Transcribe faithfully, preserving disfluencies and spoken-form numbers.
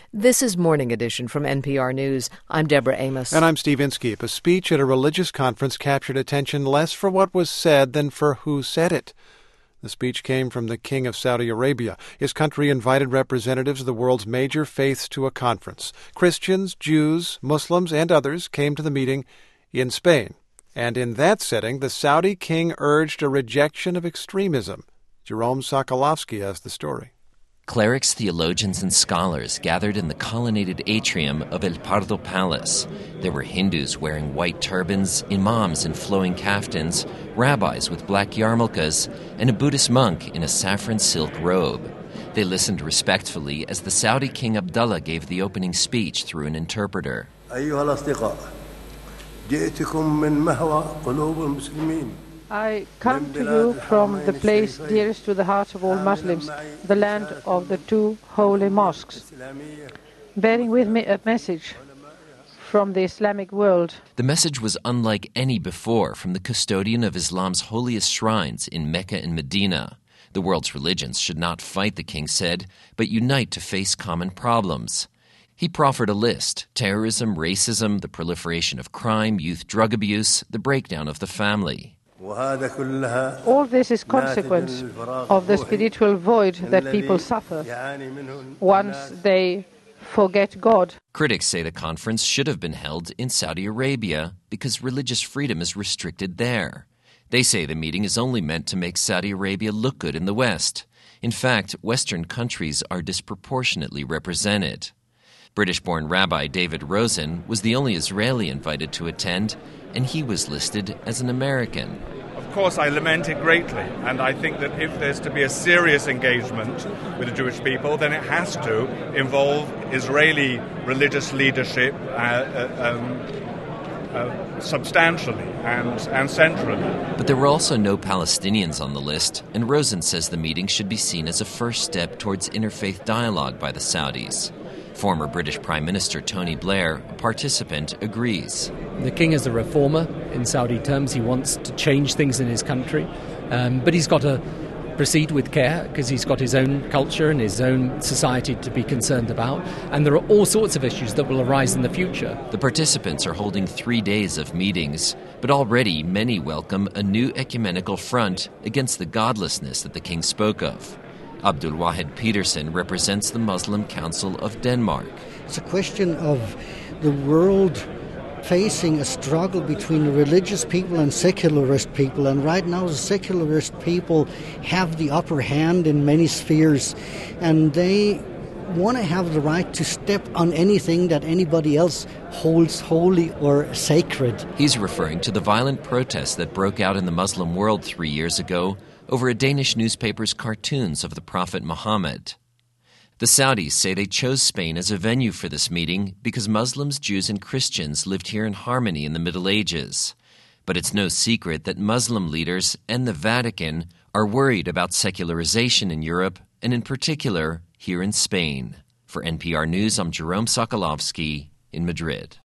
This is Morning Edition from N P R News. I'm Deborah Amos. And I'm Steve Inskeep. A speech at a religious conference captured attention less for what was said than for who said it. The speech came from the King of Saudi Arabia. His country invited representatives of the world's major faiths to a conference. Christians, Jews, Muslims, and others came to the meeting in Spain. And in that setting, the Saudi king urged a rejection of extremism. Jerome Sokolovsky has the story. Clerics, theologians, and scholars gathered in the colonnaded atrium of El Pardo Palace. There were Hindus wearing white turbans, imams in flowing kaftans, rabbis with black yarmulkes, and a Buddhist monk in a saffron silk robe. They listened respectfully as the Saudi King Abdullah gave the opening speech through an interpreter. I come to you from the place dearest to the hearts of all Muslims, the land of the two holy mosques, bearing with me a message from the Islamic world. The message was unlike any before from the custodian of Islam's holiest shrines in Mecca and Medina. The world's religions should not fight, the king said, but unite to face common problems. He proffered a list: terrorism, racism, the proliferation of crime, youth drug abuse, the breakdown of the family. All this is consequence of the spiritual void that people suffer once they forget God. Critics say the conference should have been held in Saudi Arabia because religious freedom is restricted there. They say the meeting is only meant to make Saudi Arabia look good in the West. In fact, Western countries are disproportionately represented. British-born Rabbi David Rosen was the only Israeli invited to attend, and he was listed as an American. Of course, I lament it greatly, and I think that if there's to be a serious engagement with the Jewish people, then it has to involve Israeli religious leadership uh, uh, um, uh, substantially and, and centrally. But there were also no Palestinians on the list, and Rosen says the meeting should be seen as a first step towards interfaith dialogue by the Saudis. Former British Prime Minister Tony Blair, a participant, agrees. The king is a reformer in Saudi terms. He wants to change things in his country, um, but he's got to proceed with care because he's got his own culture and his own society to be concerned about, and there are all sorts of issues that will arise in the future. The participants are holding three days of meetings, but already many welcome a new ecumenical front against the godlessness that the king spoke of. Abdul Wahid Peterson represents the Muslim Council of Denmark. It's a question of the world facing a struggle between religious people and secularist people, and right now the secularist people have the upper hand in many spheres, and they want to have the right to step on anything that anybody else holds holy or sacred. He's referring to the violent protests that broke out in the Muslim world three years ago over a Danish newspaper's cartoons of the Prophet Muhammad. The Saudis say they chose Spain as a venue for this meeting because Muslims, Jews, and Christians lived here in harmony in the Middle Ages. But it's no secret that Muslim leaders and the Vatican are worried about secularization in Europe, and in particular here in Spain. For N P R News, I'm Jerome Sokolovsky in Madrid.